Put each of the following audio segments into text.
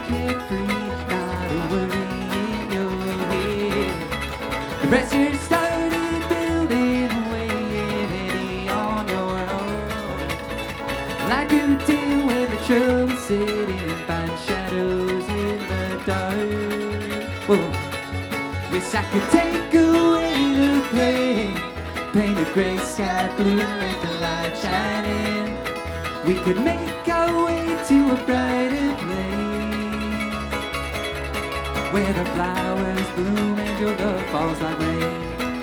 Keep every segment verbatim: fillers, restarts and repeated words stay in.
carefree, not a worry in your head. The rest you started building away, ready on your own. Like you do when the trouble sitting and find shadows in the dark. Whoa. Wish I could take away the pain, paint a gray sky blue and let the light shine in. We could make our way to a brighter place, where the flowers bloom and your love falls like rain.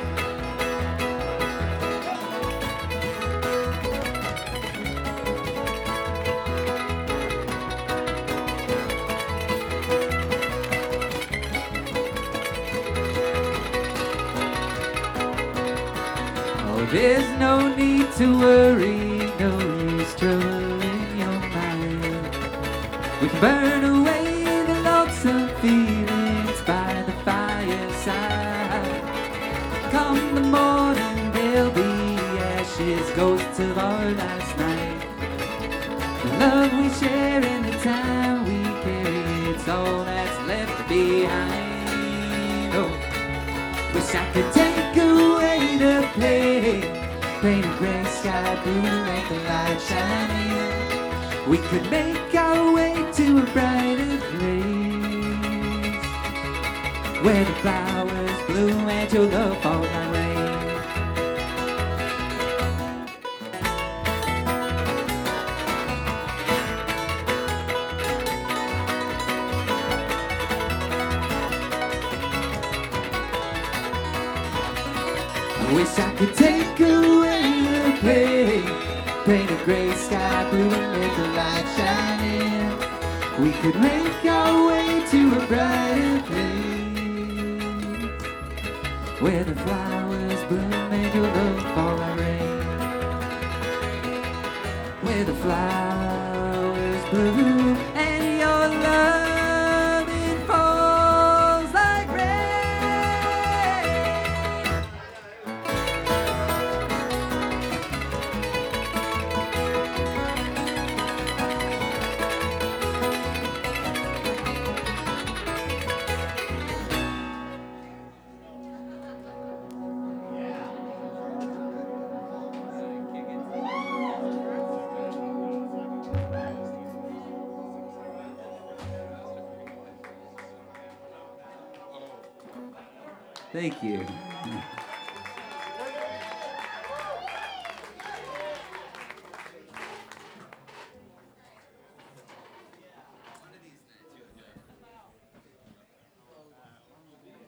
There's no need to worry, no use troubling your mind. We can burn away the lonesome feelings by the fireside. Come the morning, there'll be ashes, ghosts of our last night. The love we share and the time we carry, it's all that's left behind. Oh, wish I could take away the pain, paint a gray sky blue and let the light shine in. We could make our way to a brighter place, where the flowers bloom and your love falls like rain. Wish I could take away the pain, paint a gray sky blue and let the light shine in. We could make our way to a brighter place, where the flowers bloom and your love fall like rain. Where the flowers bloom and your love it falls like rain. Thank you.